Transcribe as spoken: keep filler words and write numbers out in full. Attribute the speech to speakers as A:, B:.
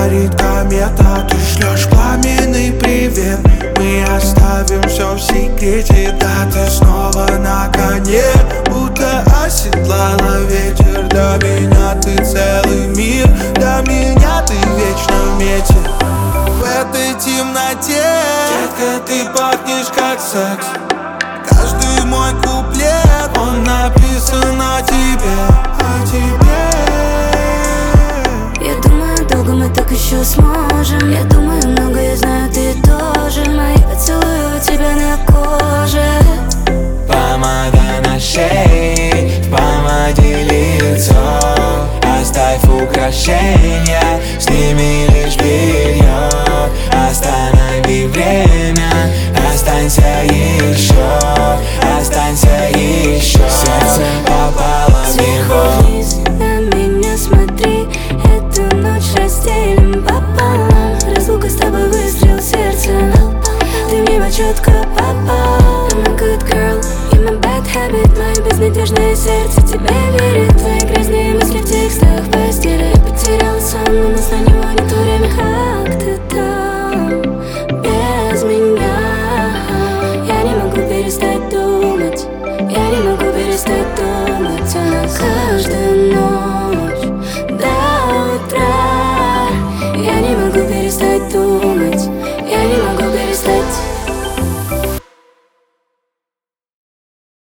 A: горит комета, ты шлешь пламенный привет. Мы оставим все в секрете, да ты снова на коне, будто оседлала ветер. Для меня ты целый мир, для меня ты вечно в мете. В этой темноте, детка, ты пахнешь как секс. Каждый мой куплет, он написан о тебе, о тебе.
B: Я думаю, долго мы так еще сможем. Я думаю, много, я знаю, ты тоже. Мои поцелуи у тебя на коже.
C: Помада на шее, в помаде лицо. Оставь украшения, сними лишь белье. Останови время, останься еще, останься еще. Сердце попало в
B: Сверху вниз на меня смотри, эту ночь разделим пополам. Разлука с тобой выстрел в сердце, ты мне в отчет